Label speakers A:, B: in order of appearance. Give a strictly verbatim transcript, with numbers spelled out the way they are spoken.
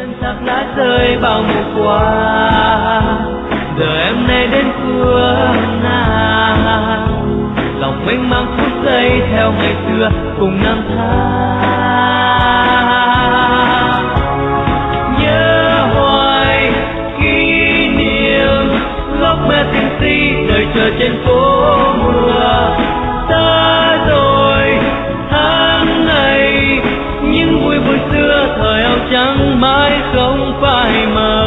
A: chân thác lá rơi bao mùa qua, giờ em nay đến phương nào, lòng mênh mang phút giây theo ngày xưa cùng năm tháng. Nhớ hoài kỷ niệm lúc mẹ tình si đợi chờ trên phố mưa, xa rồi tháng ngày những vui buổi xưa thời áo trắng mãi không phai mờ.